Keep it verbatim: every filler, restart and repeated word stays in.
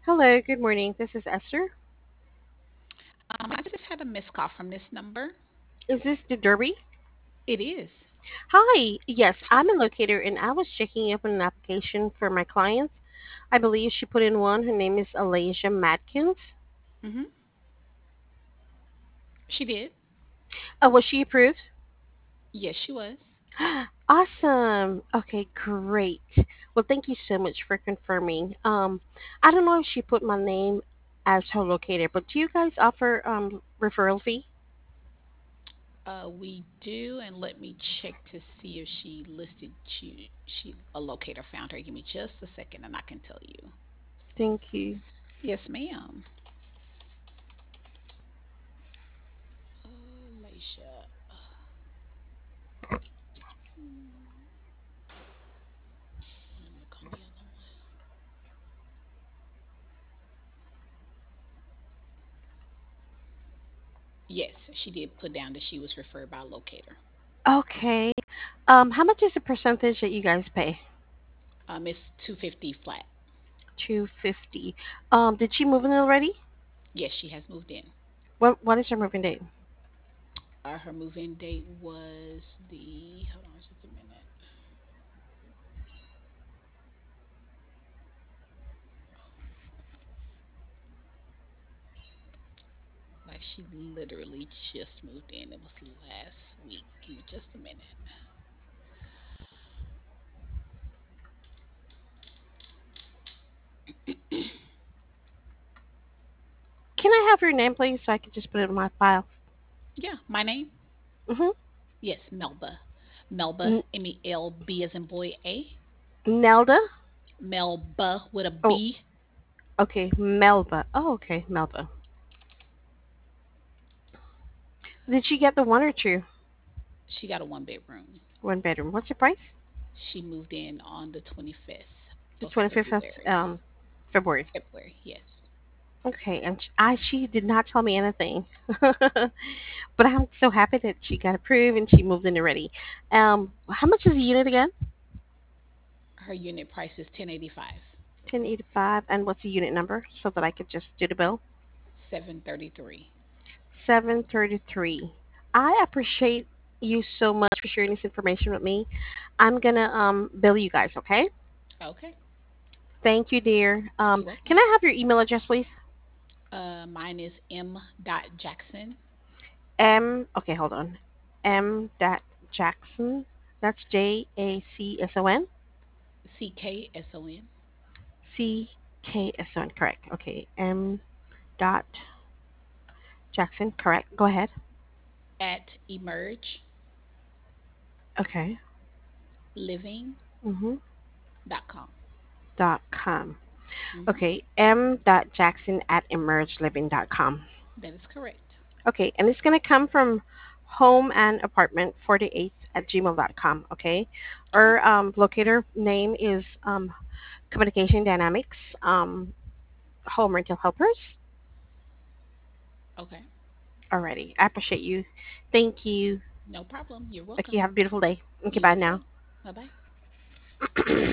Hello, good morning. This is Esther. Um, I just had a missed call from this number. Is this the Derby? It is. Hi. Yes, Hi. I'm a locator and I was checking up on an application for my client. I believe she put in one. Her name is Alasia Matkins. hmm She did. Oh, was she approved? Yes, she was. Awesome. Okay, great. Well, thank you so much for confirming. Um, I don't know if she put my name as her locator, but do you guys offer um referral fee? Uh, we do, and let me check to see if she listed she she a locator found her. Give me just a second, and I can tell you. Thank you. Yes, ma'am. Alicia. Hmm, Let me look on the other one. Yes, she did put down that she was referred by a locator. Okay. Um, how much is the percentage that you guys pay? Um, it's two fifty flat. two fifty. Um, did she move in already? Yes, she has moved in. What What is her moving date? Uh, her move-in date was the. Hold on, just a minute. Like she literally just moved in. It was last week. Give me just a minute. Can I have your name, please, so I can just put it in my file? Yeah, my name? Mm-hmm. Yes, Melba. Melba, N- M E L B as in boy A. Nelda. Melba with a Oh, B. okay, Melba. Oh, okay, Melba. Did she get the one or two? She got a one bedroom. One bedroom. What's the price? She moved in on the twenty-fifth The of twenty fifth of February. um February. February, yes. Okay, and sh I she did not tell me anything, but I'm so happy that she got approved and she moved in already. Um, how much is the unit again? Her unit price is ten eighty-five. Ten eighty five. And what's the unit number so that I could just do the bill? seven thirty-three. seven thirty-three. I appreciate you so much for sharing this information with me. I'm gonna um bill you guys, okay? Okay. Thank you, dear. Um, You're welcome. can I have your email address, please? Uh, mine is M. Dot Jackson, M. Okay, hold on. M. Dot Jackson. That's J A C S O N. C K S O N, C K S O N. Correct. Okay. M. Dot Jackson. Correct. Go ahead. at emerge Okay. living Mm-hmm. dot com. Dot com. Mm-hmm. Okay. M. Dot Jackson at emergeliving dot com. That is correct. Okay, and it's going to come from home and apartment forty-eight at gmail dot com. Okay, Okay. our um, locator name is um, Communication Dynamics um, Home Rental Helpers. Okay. Alrighty, I appreciate you. Thank you. No problem. You're Okay, welcome. have a beautiful day. Okay, You bye as now. well. Bye bye.